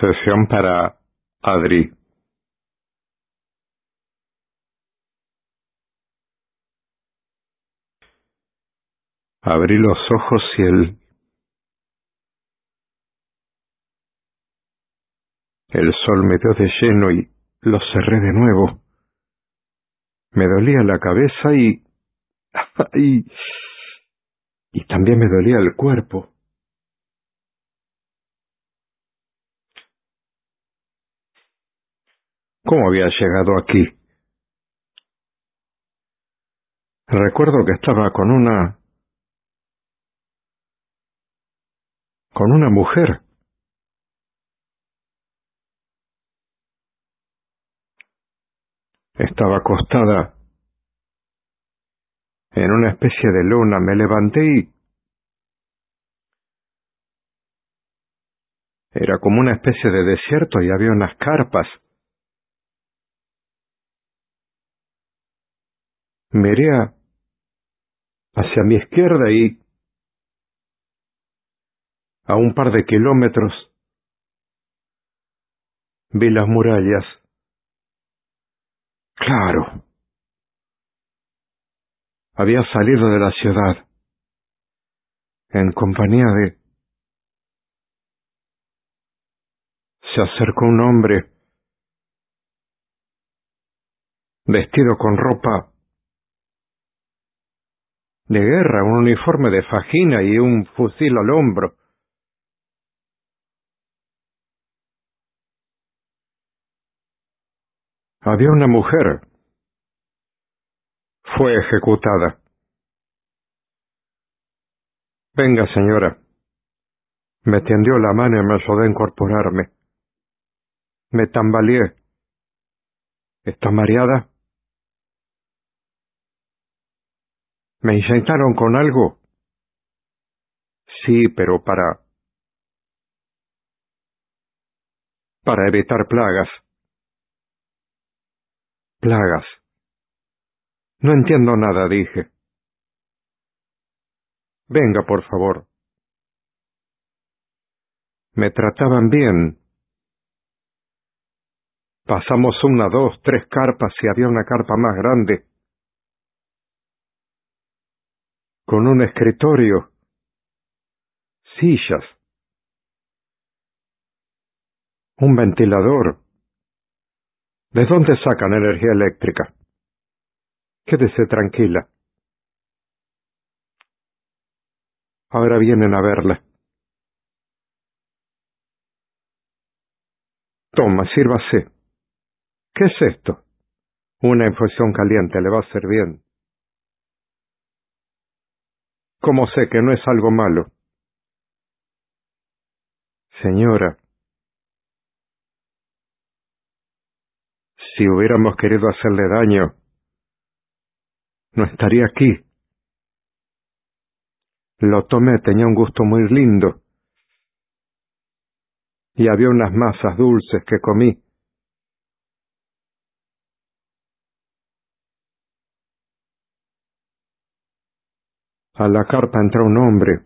Sesión para Adri. Abrí los ojos y el sol me dio de lleno y los cerré de nuevo. Me dolía la cabeza y, y también me dolía el cuerpo. ¿Cómo había llegado aquí? Recuerdo que estaba con una mujer. Estaba acostada en una especie de luna. Me levanté y era como una especie de desierto y había unas carpas. Miré hacia mi izquierda y a un par de kilómetros vi las murallas. Claro, había salido de la ciudad en compañía de... Se acercó un hombre vestido con ropa de guerra, un uniforme de fajina y un fusil al hombro. Había una mujer. Fue ejecutada. Venga, señora. Me tendió la mano y me ayudó a incorporarme. Me tambaleé. ¿Está mareada? ¿Me inyectaron con algo? Sí, pero para evitar plagas. Plagas. No entiendo nada, dije. Venga, por favor. Me trataban bien. Pasamos 1, 2, 3 carpas y había una carpa más grande, con un escritorio, sillas, un ventilador. ¿De dónde sacan energía eléctrica? Quédese tranquila. Ahora vienen a verla. Toma, sírvase. ¿Qué es esto? Una infusión caliente, le va a hacer bien. ¿Cómo sé que no es algo malo? Señora, si hubiéramos querido hacerle daño, no estaría aquí. Lo tomé, tenía un gusto muy lindo. Y había unas masas dulces que comí. A la carpa entró un hombre,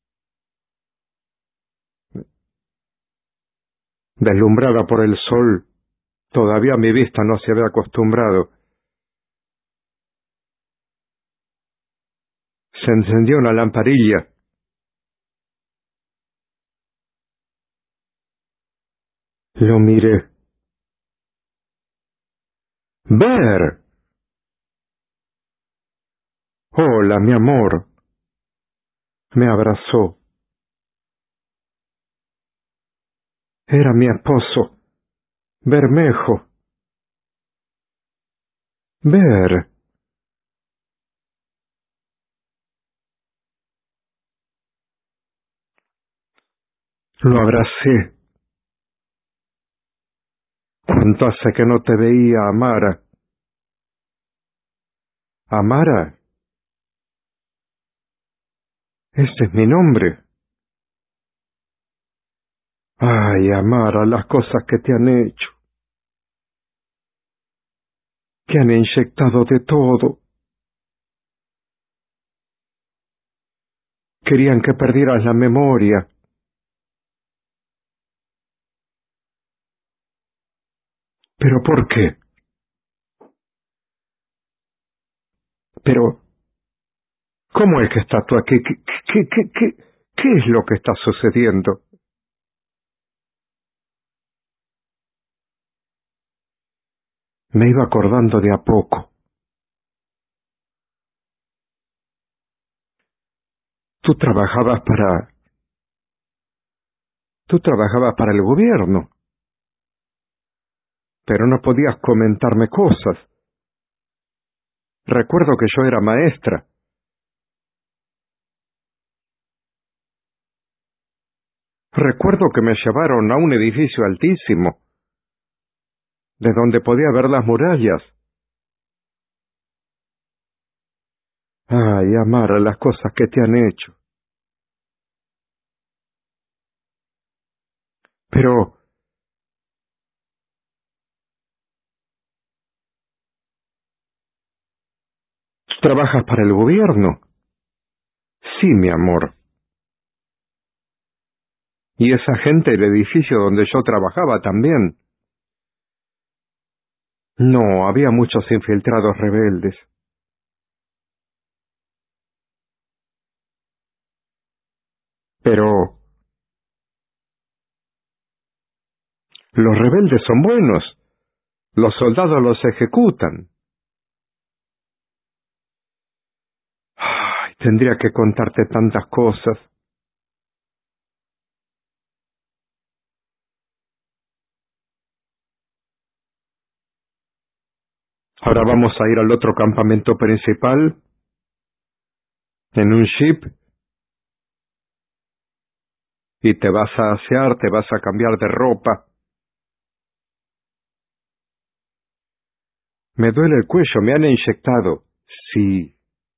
deslumbrada por el sol. Todavía mi vista no se había acostumbrado. Se encendió una lamparilla. Lo miré. ¡Ver! Hola, mi amor. Me abrazó. Era mi esposo, Bermejo. Ver. Lo abracé. ¿Cuánto hace que no te veía, Amara? ¿Amara? Ese es mi nombre. Ay, Amara, las cosas que te han hecho. Te han inyectado de todo. Querían que perdieras la memoria. ¿Pero por qué? Pero, ¿cómo es que estás tú aquí? ¿Qué es lo que está sucediendo? Me iba acordando de a poco. Tú trabajabas para... Tú trabajabas para el gobierno, pero no podías comentarme cosas. Recuerdo que yo era maestra. Recuerdo que me llevaron a un edificio altísimo, de donde podía ver las murallas. Ay, Amara, las cosas que te han hecho. Pero, ¿tú trabajas para el gobierno? Sí, mi amor. Y esa gente del edificio donde yo trabajaba también. No, había muchos infiltrados rebeldes. Pero los rebeldes son buenos. Los soldados los ejecutan. Ay, tendría que contarte tantas cosas. Ahora vamos a ir al otro campamento principal, en un jeep, y te vas a asear, te vas a cambiar de ropa. Me duele el cuello, me han inyectado. Sí,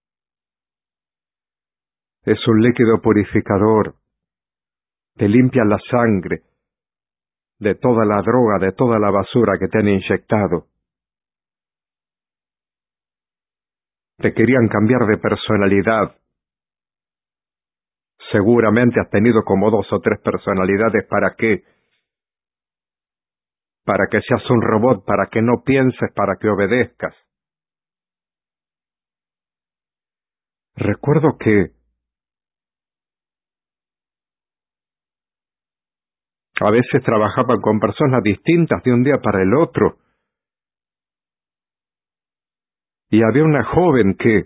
es un líquido purificador. Te limpia la sangre de toda la droga, de toda la basura que te han inyectado. Te querían cambiar de personalidad. Seguramente has tenido como 2 o 3 personalidades. ¿Para qué? Para que seas un robot, para que no pienses, para que obedezcas. Recuerdo que a veces trabajaban con personas distintas de un día para el otro. Y había una joven que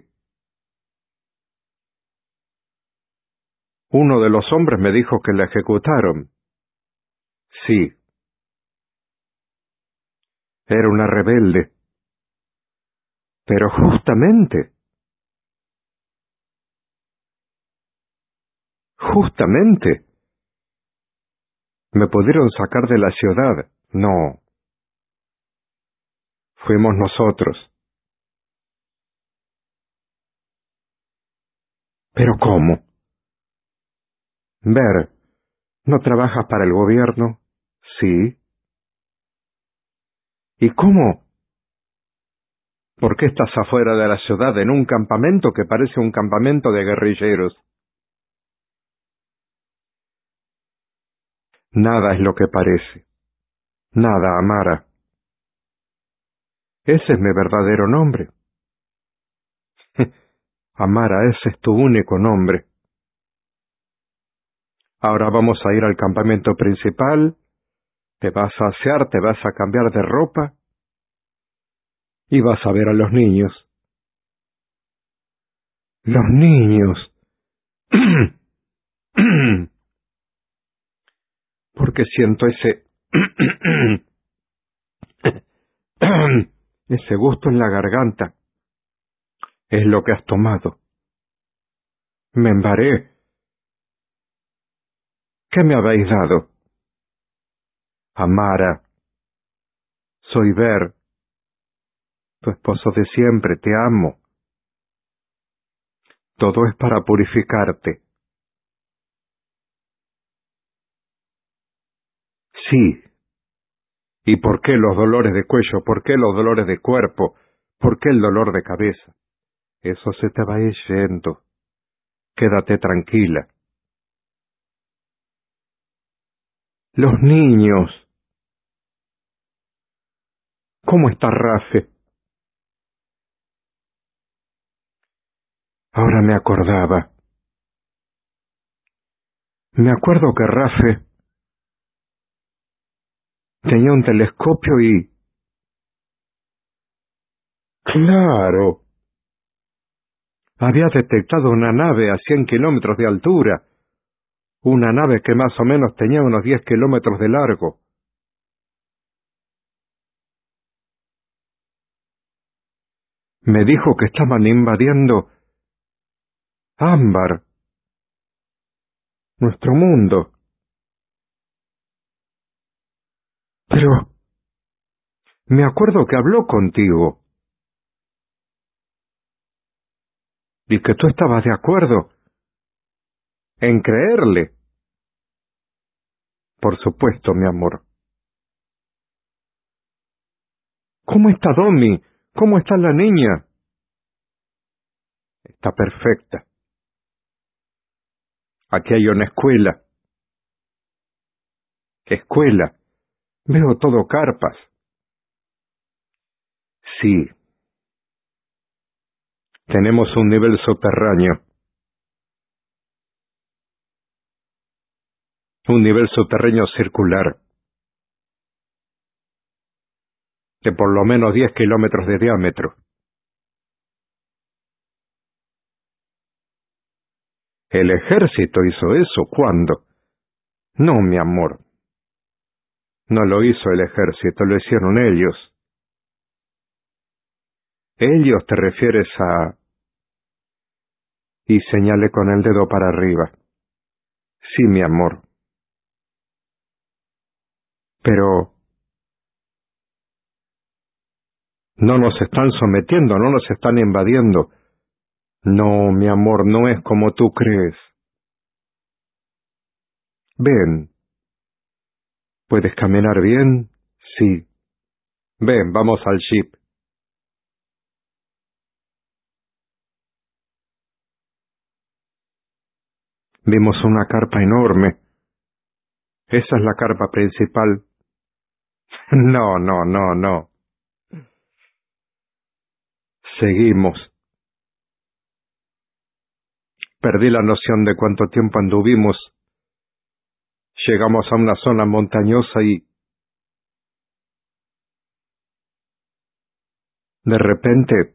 uno de los hombres me dijo que la ejecutaron. Sí, era una rebelde. Pero justamente, me pudieron sacar de la ciudad. No, fuimos nosotros. ¿Pero cómo? Ver, ¿no trabajas para el gobierno? Sí. ¿Y cómo? ¿Por qué estás afuera de la ciudad en un campamento que parece un campamento de guerrilleros? Nada es lo que parece. Nada, Amara. Ese es mi verdadero nombre. Amara, ese es tu único nombre. Ahora vamos a ir al campamento principal, te vas a asear, te vas a cambiar de ropa y vas a ver a los niños. Los niños. Porque siento ese gusto en la garganta. Es lo que has tomado. Me embaré. ¿Qué me habéis dado? Amara, soy Ver, tu esposo de siempre, te amo. Todo es para purificarte. Sí. ¿Y por qué los dolores de cuello? ¿Por qué los dolores de cuerpo? ¿Por qué el dolor de cabeza? Eso se te va a ir yendo. Quédate tranquila. Los niños. ¿Cómo está Rafe? Ahora me acordaba. Me acuerdo que Rafe tenía un telescopio y... ¡Claro! Había detectado una nave a 100 kilómetros de altura. Una nave que más o menos tenía unos 10 kilómetros de largo. Me dijo que estaban invadiendo Ámbar, nuestro mundo. Pero me acuerdo que habló contigo y que tú estabas de acuerdo en creerle. Por supuesto, mi amor. ¿Cómo está Domi? ¿Cómo está la niña? Está perfecta. Aquí hay una escuela. Escuela. Veo todo carpas. Sí. Tenemos un nivel subterráneo. Un nivel subterráneo circular. De por lo menos 10 kilómetros de diámetro. ¿El ejército hizo eso? ¿Cuándo? No, mi amor. No lo hizo el ejército, lo hicieron ellos. Ellos te refieres a... Y señalé con el dedo para arriba. Sí, mi amor. Pero... no nos están sometiendo, no nos están invadiendo. No, mi amor, no es como tú crees. Ven. ¿Puedes caminar bien? Sí. Ven, vamos al jeep. Vimos una carpa enorme. Esa es la carpa principal. No, no, no, no. Seguimos. Perdí la noción de cuánto tiempo anduvimos. Llegamos a una zona montañosa y... de repente...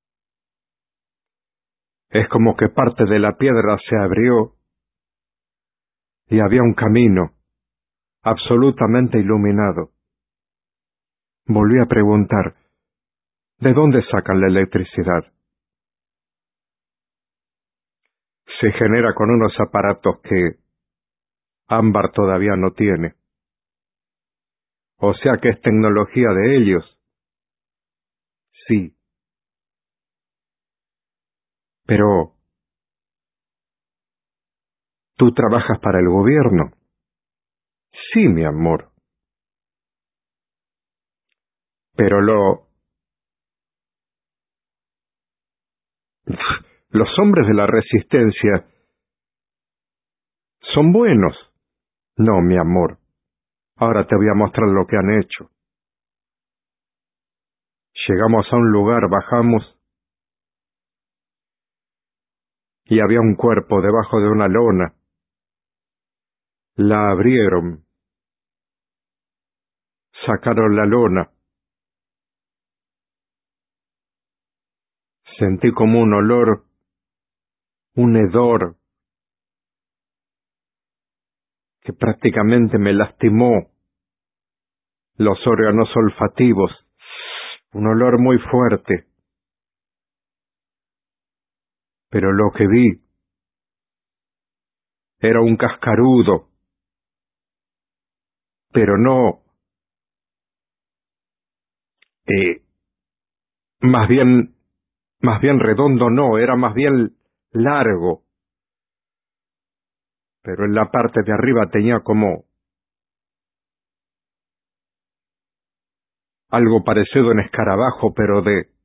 es como que parte de la piedra se abrió y había un camino, absolutamente iluminado. Volví a preguntar, ¿de dónde sacan la electricidad? Se genera con unos aparatos que Ámbar todavía no tiene. O sea que es tecnología de ellos. Sí. Pero... ¿tú trabajas para el gobierno? Sí, mi amor. Pero los hombres de la resistencia son buenos. No, mi amor. Ahora te voy a mostrar lo que han hecho. Llegamos a un lugar, bajamos, y había un cuerpo debajo de una lona. La abrieron. Sacaron la lona. Sentí como un olor, un hedor, que prácticamente me lastimó los órganos olfativos. Un olor muy fuerte. Pero lo que vi era un cascarudo. Pero no... Eh, más bien... más bien redondo no, era más bien largo. Pero en la parte de arriba tenía como algo parecido en escarabajo, pero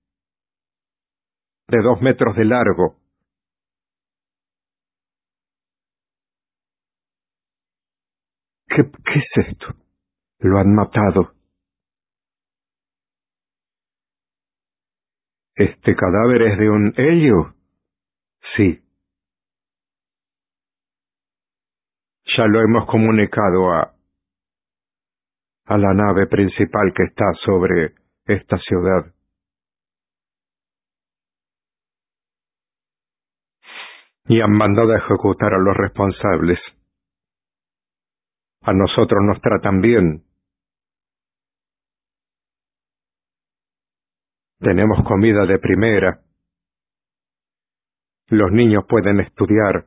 de 2 metros de largo. ¿Qué es esto? Lo han matado. ¿Este cadáver es de un Helio? Sí. Ya lo hemos comunicado a la nave principal que está sobre esta ciudad. Y han mandado a ejecutar a los responsables. A nosotros nos tratan bien. Tenemos comida de primera. Los niños pueden estudiar.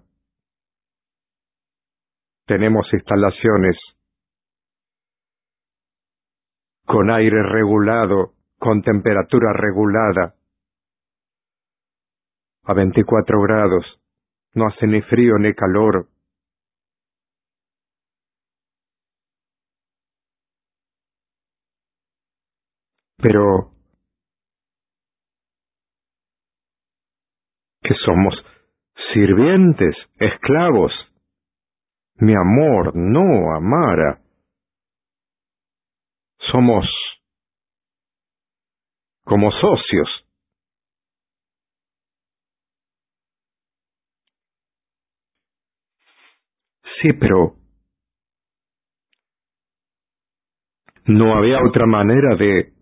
Tenemos instalaciones con aire regulado, con temperatura regulada, a 24 grados. No hace ni frío ni calor. Pero, ¿qué somos? ¿Sirvientes? ¿Esclavos? Mi amor, no, Amara. Somos como socios. Sí, pero no había otra manera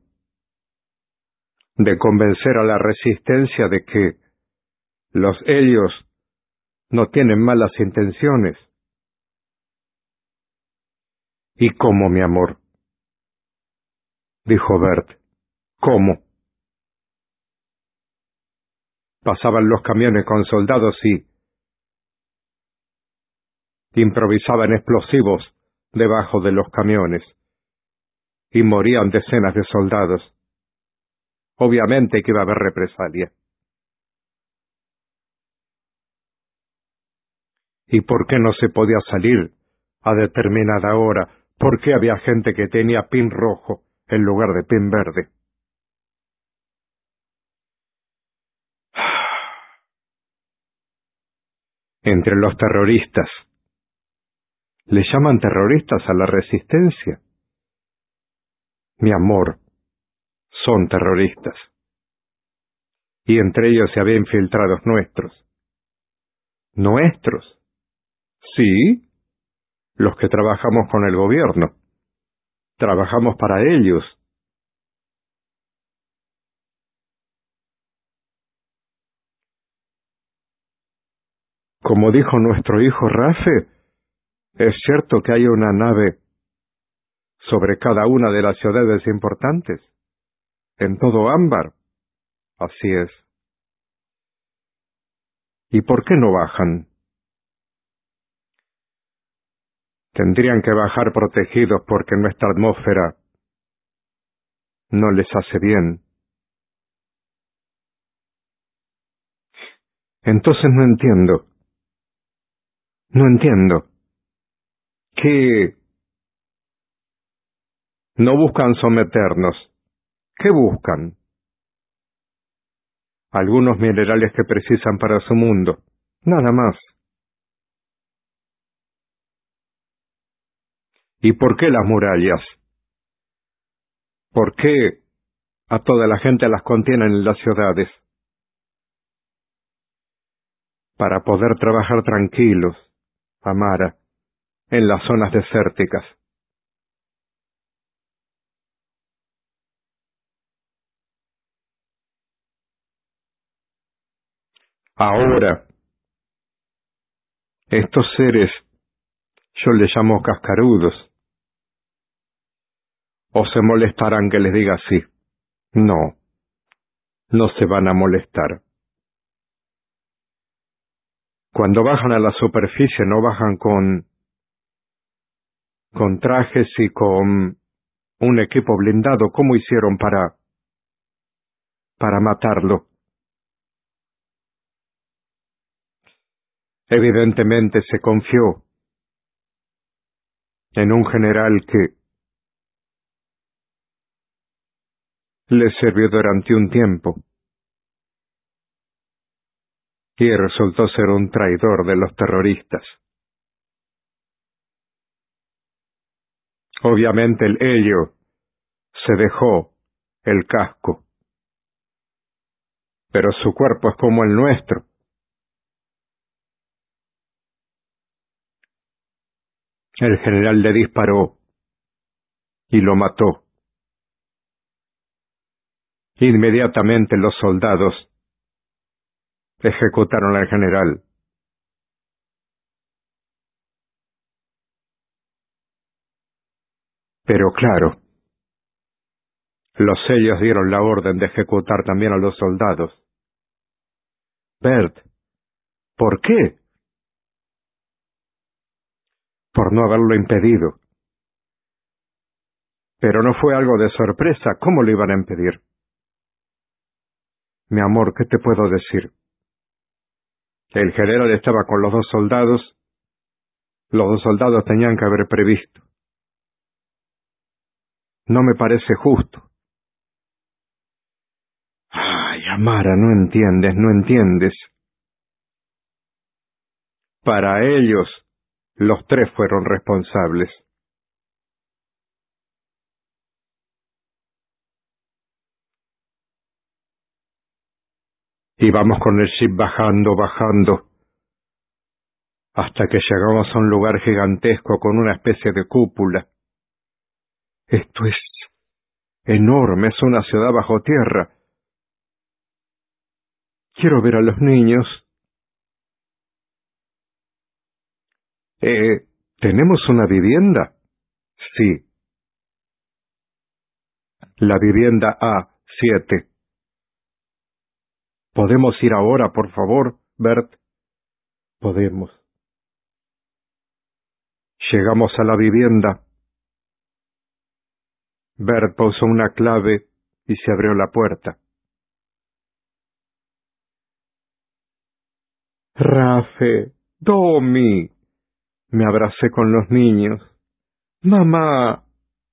de convencer a la resistencia de que ellos no tienen malas intenciones. ¿Y cómo, mi amor? Dijo Bert. ¿Cómo? Pasaban los camiones con soldados y improvisaban explosivos debajo de los camiones, y morían decenas de soldados. Obviamente que iba a haber represalia. ¿Y por qué no se podía salir a determinada hora? ¿Por qué había gente que tenía pin rojo en lugar de pin verde? Entre los terroristas. ¿Le llaman terroristas a la resistencia? Mi amor, son terroristas. Y entre ellos se había infiltrados nuestros. ¿Nuestros? Sí, los que trabajamos con el gobierno. Trabajamos para ellos. Como dijo nuestro hijo Rafe, es cierto que hay una nave sobre cada una de las ciudades importantes, en todo Ámbar. Así es. ¿Y por qué no bajan? Tendrían que bajar protegidos porque nuestra atmósfera no les hace bien. Entonces no entiendo. No entiendo. ¿Qué? No buscan someternos. ¿Qué buscan? Algunos minerales que precisan para su mundo. Nada más. ¿Y por qué las murallas? ¿Por qué a toda la gente las contienen en las ciudades? Para poder trabajar tranquilos, Amara, en las zonas desérticas. Ahora, estos seres, yo les llamo cascarudos, o se molestarán que les diga así. No, no se van a molestar. Cuando bajan a la superficie no bajan con trajes y con un equipo blindado. ¿Cómo hicieron para matarlo? Evidentemente se confió en un general que le sirvió durante un tiempo y resultó ser un traidor de los terroristas. Obviamente el Helio se dejó el casco pero su cuerpo es como el nuestro. El general le disparó y lo mató. Inmediatamente los soldados ejecutaron al general. Pero claro, ellos dieron la orden de ejecutar también a los soldados. Bert, ¿por qué? Por no haberlo impedido. Pero no fue algo de sorpresa. ¿Cómo lo iban a impedir? Mi amor, ¿qué te puedo decir? El general estaba con los dos soldados. Los dos soldados tenían que haber previsto. No me parece justo. Ay, Amara, no entiendes. Para ellos, los tres fueron responsables. Íbamos con el jeep bajando, hasta que llegamos a un lugar gigantesco con una especie de cúpula. Esto es enorme, es una ciudad bajo tierra. Quiero ver a los niños. ¿Tenemos una vivienda? Sí, la vivienda A7. ¿Podemos ir ahora, por favor, Bert? Podemos. Llegamos a la vivienda. Bert puso una clave y se abrió la puerta. Rafe, Domi. Me abracé con los niños. Mamá.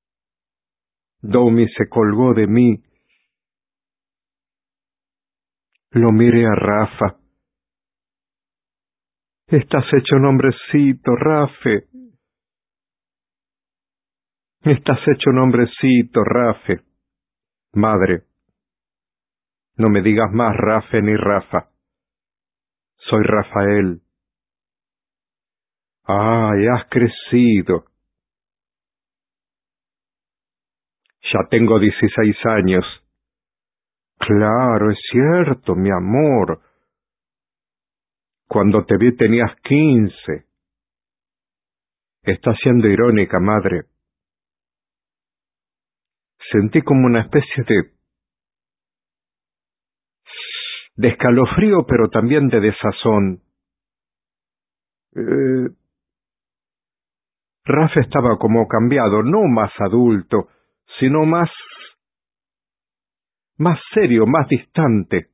Domi se colgó de mí. Lo miré a Rafa. Estás hecho un hombrecito, Rafe. Estás hecho un hombrecito, Rafe. Madre, no me digas más Rafe ni Rafa. Soy Rafael. Ay, has crecido. Ya tengo 16 años. Claro, es cierto, mi amor. Cuando te vi tenías 15. Estás siendo irónica, madre. Sentí como una especie de escalofrío, pero también de desazón. Rafa estaba como cambiado, no más adulto, sino más serio, más distante.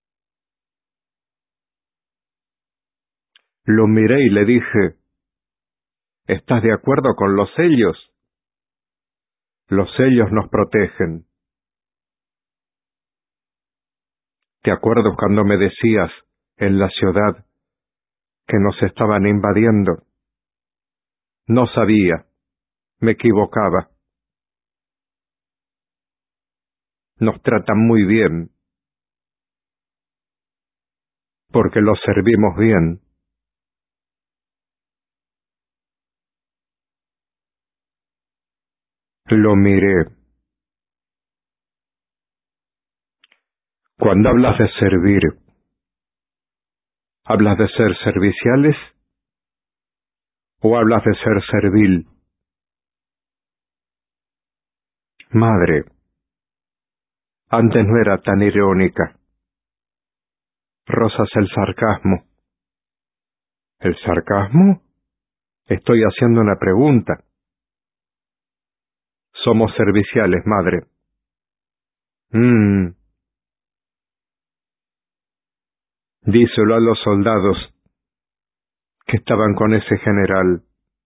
Lo miré y le dije, ¿estás de acuerdo con los sellos? Los sellos nos protegen. ¿Te acuerdas cuando me decías, en la ciudad, que nos estaban invadiendo? No sabía, me equivocaba. Nos tratan muy bien, porque los servimos bien. Lo miré. Cuando hablas de servir, ¿hablas de ser serviciales o hablas de ser servil? Madre, antes no era tan irónica. Rozas el sarcasmo. ¿El sarcasmo? Estoy haciendo una pregunta. Somos serviciales, madre. Díselo a los soldados que estaban con ese general.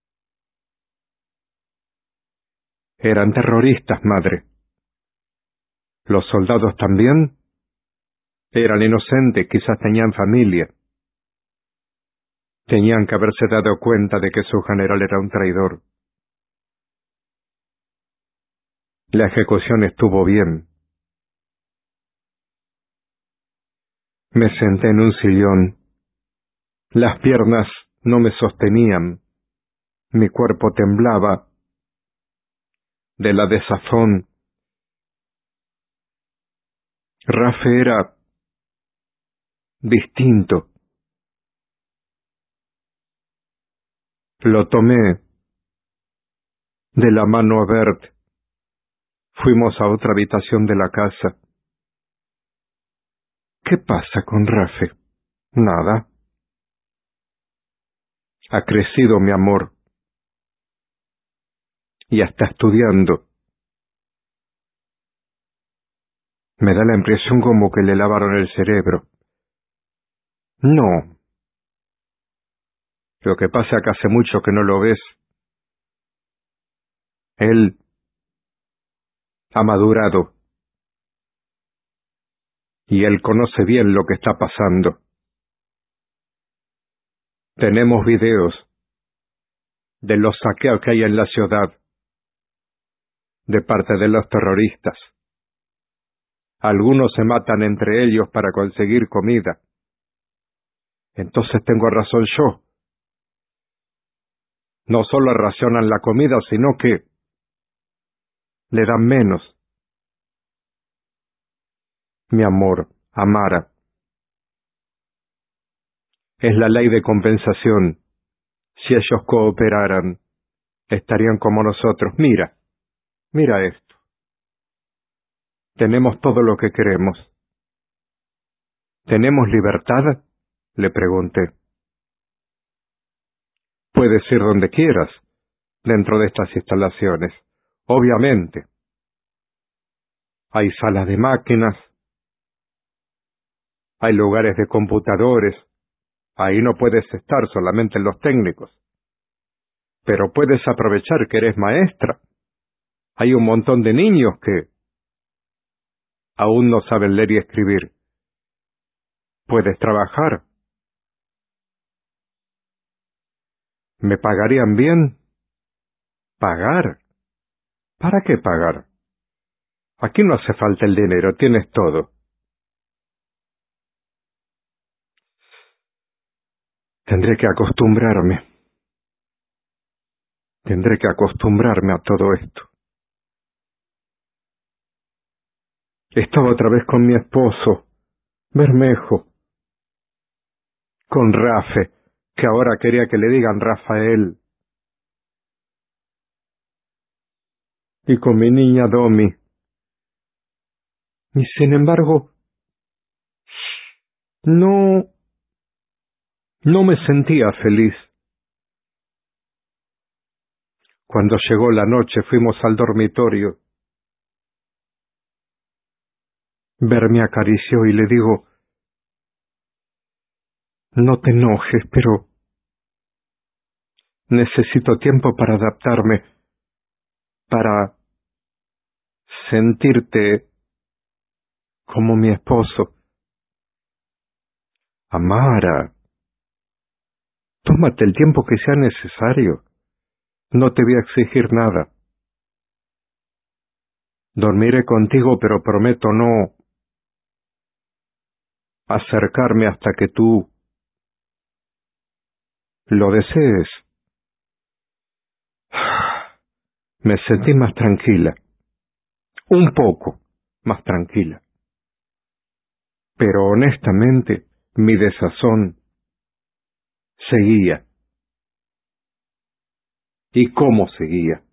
Eran terroristas, madre. ¿Los soldados también? Eran inocentes, quizás tenían familia. Tenían que haberse dado cuenta de que su general era un traidor. La ejecución estuvo bien. Me senté en un sillón. Las piernas no me sostenían. Mi cuerpo temblaba de la desazón. Rafe era distinto. Lo tomé de la mano a Bert. Fuimos a otra habitación de la casa. ¿Qué pasa con Rafe? Nada. Ha crecido mi amor. Y está estudiando. Me da la impresión como que le lavaron el cerebro. No. Lo que pasa es que hace mucho que no lo ves. Él ha madurado. Y él conoce bien lo que está pasando. Tenemos videos de los saqueos que hay en la ciudad, de parte de los terroristas. Algunos se matan entre ellos para conseguir comida. Entonces tengo razón yo. No solo racionan la comida, sino que le dan menos. Mi amor, Amara, es la ley de compensación. Si ellos cooperaran, estarían como nosotros. Mira esto. Tenemos todo lo que queremos. ¿Tenemos libertad? Le pregunté. Puedes ir donde quieras, dentro de estas instalaciones. Obviamente. Hay salas de máquinas, hay lugares de computadores. Ahí no puedes estar, solamente los técnicos. Pero puedes aprovechar que eres maestra. Hay un montón de niños que aún no saben leer y escribir. Puedes trabajar. ¿Me pagarían bien? ¿Pagar? ¿Para qué pagar? Aquí no hace falta el dinero, tienes todo. Tendré que acostumbrarme. Tendré que acostumbrarme a todo esto. Estaba otra vez con mi esposo, Bermejo, con Rafe, que ahora quería que le digan Rafael, y con mi niña Domi. Y sin embargo, no me sentía feliz. Cuando llegó la noche fuimos al dormitorio. Ver me acarició y le digo, no te enojes, pero necesito tiempo para adaptarme, para sentirte como mi esposo. Amara, tómate el tiempo que sea necesario. No te voy a exigir nada. Dormiré contigo, pero prometo no acercarme hasta que tú lo desees. Me sentí más tranquila, un poco más tranquila. Pero honestamente, mi desazón seguía. ¿Y cómo seguía?